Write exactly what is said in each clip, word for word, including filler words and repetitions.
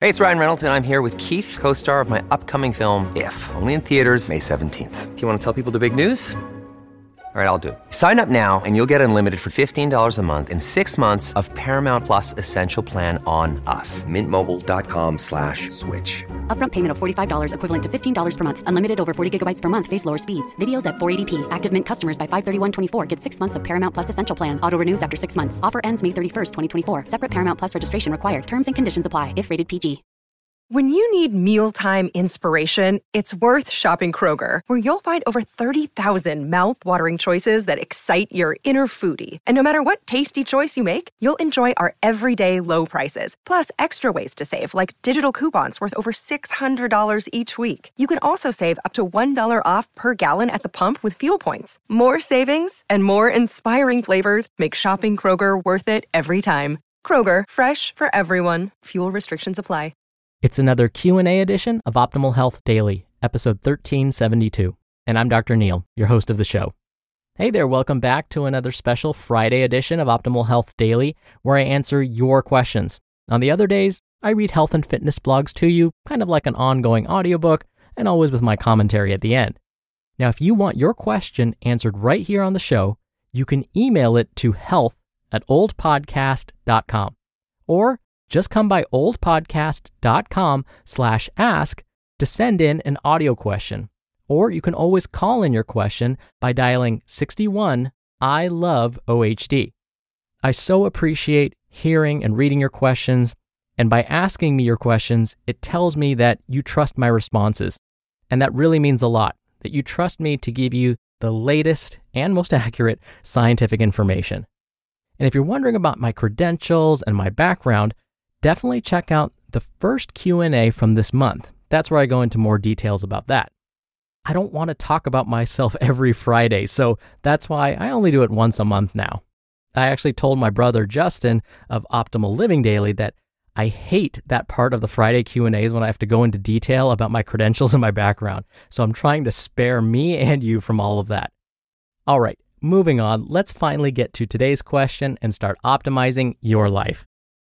Hey, it's Ryan Reynolds, and I'm here with Keith, co-star of my upcoming film, If, only in theaters May seventeenth. Do you want to tell people the big news? All right, I'll do it. Sign up now and you'll get unlimited for fifteen dollars a month and six months of Paramount Plus Essential Plan on us. Mint Mobile dot com slash switch. Upfront payment of forty-five dollars equivalent to fifteen dollars per month. Unlimited over forty gigabytes per month. Face lower speeds. Videos at four eighty p. Active Mint customers by five thirty-one twenty-four get six months of Paramount Plus Essential Plan. Auto renews after six months. Offer ends May thirty-first, twenty twenty-four. Separate Paramount Plus registration required. Terms and conditions apply if rated P G. When you need mealtime inspiration, it's worth shopping Kroger, where you'll find over thirty thousand mouth-watering choices that excite your inner foodie. And no matter what tasty choice you make, you'll enjoy our everyday low prices, plus extra ways to save, like digital coupons worth over six hundred dollars each week. You can also save up to one dollar off per gallon at the pump with fuel points. More savings and more inspiring flavors make shopping Kroger worth it every time. Kroger, fresh for everyone. Fuel restrictions apply. It's another Q and A edition of Optimal Health Daily, episode thirteen seventy-two. And I'm Doctor Neil, your host of the show. Hey there, welcome back to another special Friday edition of Optimal Health Daily, where I answer your questions. On the other days, I read health and fitness blogs to you, kind of like an ongoing audiobook, and always with my commentary at the end. Now, if you want your question answered right here on the show, you can email it to health at oldpodcast dot com. Or just come by oldpodcast.com slash ask to send in an audio question. Or you can always call in your question by dialing sixty-one I love O H D. I so appreciate hearing and reading your questions, and by asking me your questions, it tells me that you trust my responses. And that really means a lot, that you trust me to give you the latest and most accurate scientific information. And if you're wondering about my credentials and my background, definitely check out the first Q and A from this month. That's where I go into more details about that. I don't want to talk about myself every Friday, so that's why I only do it once a month now. I actually told my brother Justin of Optimal Living Daily that I hate that part of the Friday Q and A's when I have to go into detail about my credentials and my background, so I'm trying to spare me and you from all of that. All right, moving on, let's finally get to today's question and start optimizing your life.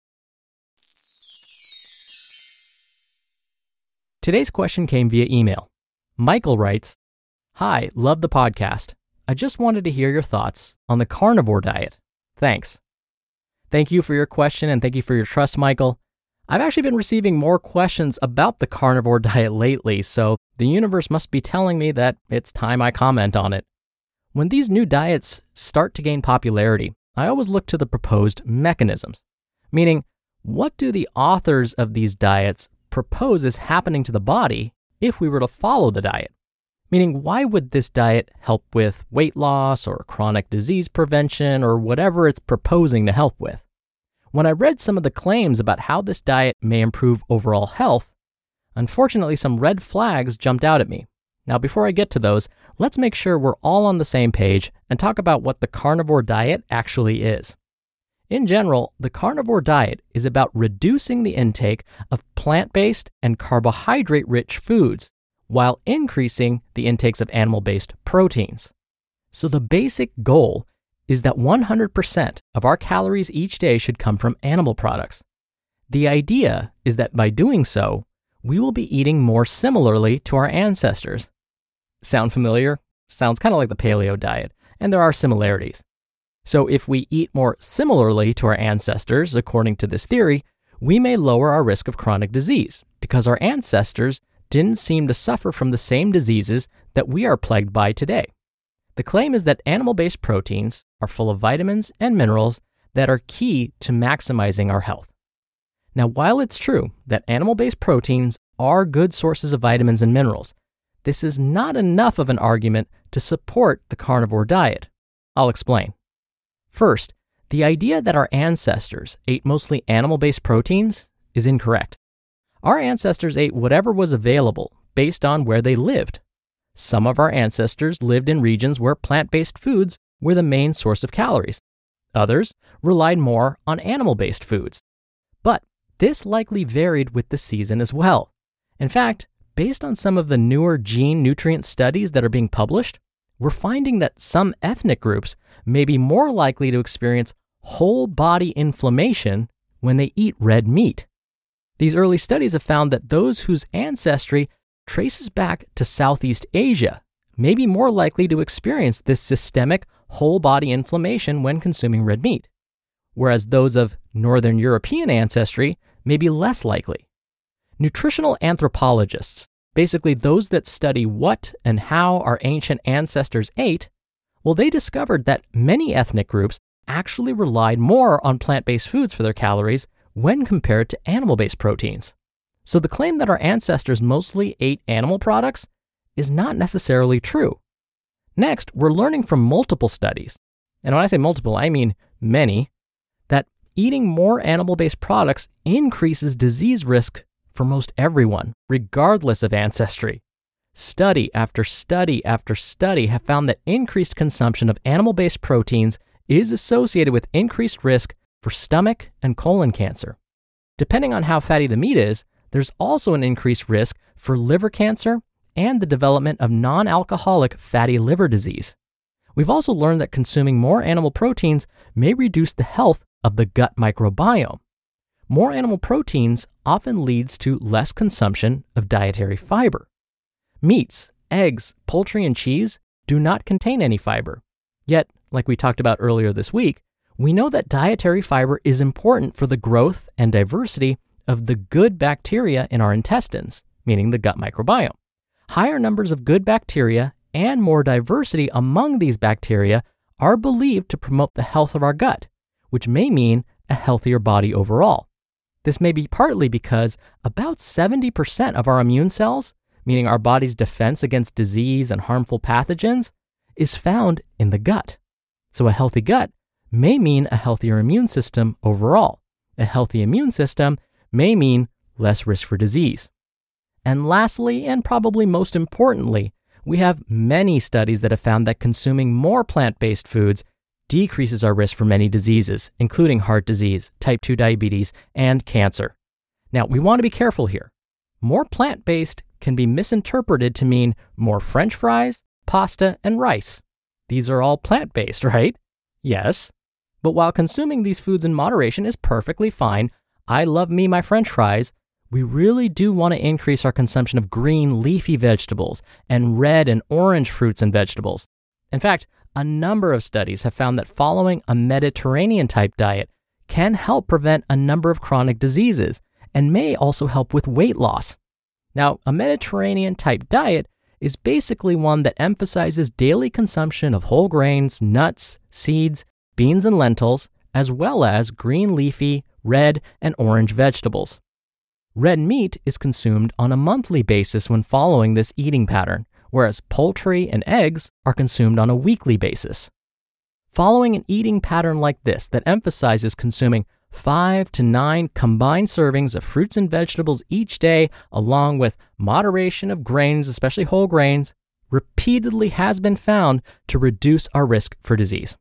Today's question came via email. Michael writes, "Hi, love the podcast. I just wanted to hear your thoughts on the carnivore diet. Thanks." Thank you for your question and thank you for your trust, Michael. I've actually been receiving more questions about the carnivore diet lately, so the universe must be telling me that it's time I comment on it. When these new diets start to gain popularity, I always look to the proposed mechanisms, meaning what do the authors of these diets propose is happening to the body if we were to follow the diet? Meaning, why would this diet help with weight loss or chronic disease prevention or whatever it's proposing to help with? When I read some of the claims about how this diet may improve overall health, unfortunately some red flags jumped out at me. Now, before I get to those, let's make sure we're all on the same page and talk about what the carnivore diet actually is. In general, the carnivore diet is about reducing the intake of plant-based and carbohydrate-rich foods while increasing the intakes of animal-based proteins. So the basic goal is that one hundred percent of our calories each day should come from animal products. The idea is that by doing so, we will be eating more similarly to our ancestors. Sound familiar? Sounds kind of like the paleo diet, and there are similarities. So if we eat more similarly to our ancestors, according to this theory, we may lower our risk of chronic disease because our ancestors didn't seem to suffer from the same diseases that we are plagued by today. The claim is that animal-based proteins are full of vitamins and minerals that are key to maximizing our health. Now, while it's true that animal-based proteins are good sources of vitamins and minerals, this is not enough of an argument to support the carnivore diet. I'll explain. First, the idea that our ancestors ate mostly animal-based proteins is incorrect. Our ancestors ate whatever was available based on where they lived. Some of our ancestors lived in regions where plant-based foods were the main source of calories. Others relied more on animal-based foods. But this likely varied with the season as well. In fact, based on some of the newer gene nutrient studies that are being published, we're finding that some ethnic groups may be more likely to experience whole body inflammation when they eat red meat. These early studies have found that those whose ancestry traces back to Southeast Asia may be more likely to experience this systemic whole-body inflammation when consuming red meat, whereas those of Northern European ancestry may be less likely. Nutritional anthropologists, basically those that study what and how our ancient ancestors ate, well, they discovered that many ethnic groups actually relied more on plant-based foods for their calories when compared to animal-based proteins. So the claim that our ancestors mostly ate animal products is not necessarily true. Next, we're learning from multiple studies, and when I say multiple, I mean many, that eating more animal-based products increases disease risk for most everyone, regardless of ancestry. Study after study after study have found that increased consumption of animal-based proteins is associated with increased risk for stomach and colon cancer. Depending on how fatty the meat is, there's also an increased risk for liver cancer and the development of non-alcoholic fatty liver disease. We've also learned that consuming more animal proteins may reduce the health of the gut microbiome. More animal proteins often leads to less consumption of dietary fiber. Meats, eggs, poultry, and cheese do not contain any fiber. Yet, like we talked about earlier this week, we know that dietary fiber is important for the growth and diversity of the good bacteria in our intestines, meaning the gut microbiome. Higher numbers of good bacteria and more diversity among these bacteria are believed to promote the health of our gut, which may mean a healthier body overall. This may be partly because about seventy percent of our immune cells, meaning our body's defense against disease and harmful pathogens, is found in the gut. So a healthy gut may mean a healthier immune system overall. A healthy immune system may mean less risk for disease. And lastly, and probably most importantly, we have many studies that have found that consuming more plant-based foods decreases our risk for many diseases, including heart disease, type two diabetes, and cancer. Now, we want to be careful here. More plant-based can be misinterpreted to mean more French fries, pasta, and rice. These are all plant-based, right? Yes. But while consuming these foods in moderation is perfectly fine, I love me my French fries, we really do want to increase our consumption of green leafy vegetables and red and orange fruits and vegetables. In fact, a number of studies have found that following a Mediterranean-type diet can help prevent a number of chronic diseases and may also help with weight loss. Now, a Mediterranean-type diet is basically one that emphasizes daily consumption of whole grains, nuts, seeds, beans, and lentils, as well as green leafy, red, and orange vegetables. Red meat is consumed on a monthly basis when following this eating pattern, whereas poultry and eggs are consumed on a weekly basis. Following an eating pattern like this that emphasizes consuming five to nine combined servings of fruits and vegetables each day, along with moderation of grains, especially whole grains, repeatedly has been found to reduce our risk for disease.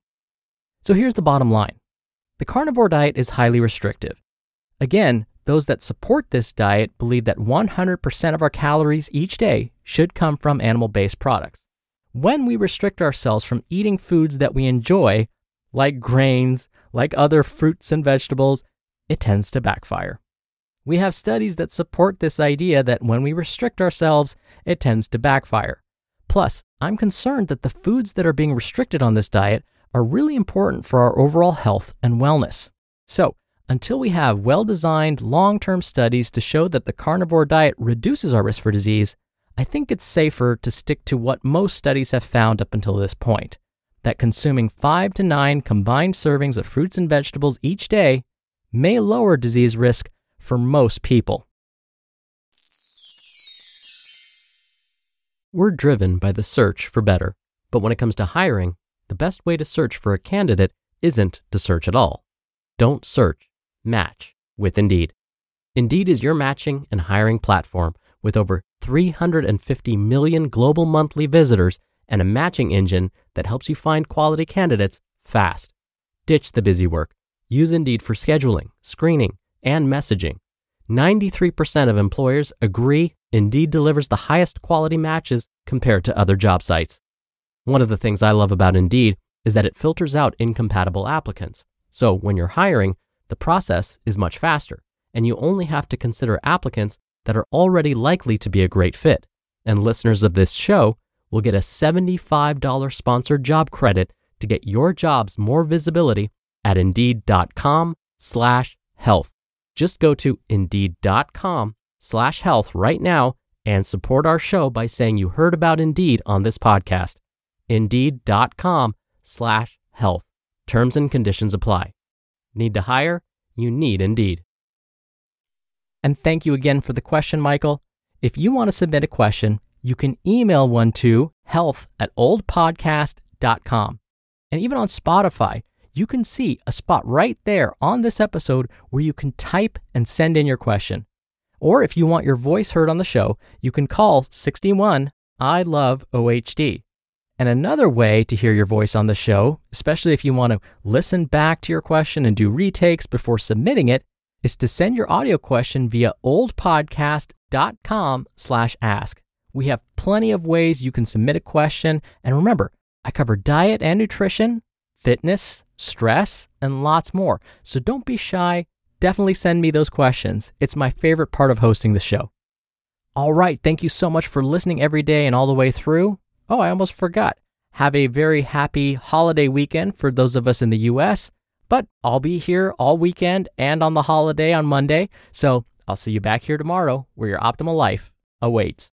So here's the bottom line. The carnivore diet is highly restrictive. Again, those that support this diet believe that one hundred percent of our calories each day should come from animal-based products. When we restrict ourselves from eating foods that we enjoy, like grains, like other fruits and vegetables, it tends to backfire. We have studies that support this idea that when we restrict ourselves, it tends to backfire. Plus, I'm concerned that the foods that are being restricted on this diet are really important for our overall health and wellness. So, until we have well-designed long-term studies to show that the carnivore diet reduces our risk for disease, I think it's safer to stick to what most studies have found up until this point, that consuming five to nine combined servings of fruits and vegetables each day may lower disease risk for most people. We're driven by the search for better, but when it comes to hiring, the best way to search for a candidate isn't to search at all. Don't search. Match with Indeed. Indeed is your matching and hiring platform with over three hundred fifty million global monthly visitors and a matching engine that helps you find quality candidates fast. Ditch the busy work. Use Indeed for scheduling, screening, and messaging. ninety-three percent of employers agree Indeed delivers the highest quality matches compared to other job sites. One of the things I love about Indeed is that it filters out incompatible applicants. So when you're hiring, the process is much faster, and you only have to consider applicants that are already likely to be a great fit. And listeners of this show will get a seventy-five dollars sponsored job credit to get your jobs more visibility at Indeed.com slash health. Just go to Indeed.com slash health right now and support our show by saying you heard about Indeed on this podcast. Indeed.com slash health. Terms and conditions apply. Need to hire? You need Indeed. And thank you again for the question, Michael. If you want to submit a question, you can email one to health at oldpodcast dot com. And even on Spotify, you can see a spot right there on this episode where you can type and send in your question. Or if you want your voice heard on the show, you can call sixty-one I love O H D. And another way to hear your voice on the show, especially if you want to listen back to your question and do retakes before submitting it, is to send your audio question via oldpodcast.com slash ask. We have plenty of ways you can submit a question. And remember, I cover diet and nutrition, fitness, stress, and lots more. So don't be shy. Definitely send me those questions. It's my favorite part of hosting the show. All right. Thank you so much for listening every day and all the way through. Oh, I almost forgot. Have a very happy holiday weekend for those of us in the U S, but I'll be here all weekend and on the holiday on Monday. So I'll see you back here tomorrow where your optimal life awaits.